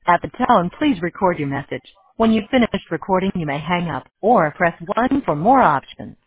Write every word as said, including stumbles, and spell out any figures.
At the tone, please record your message. When you've finished recording, you may hang up or press one for more options.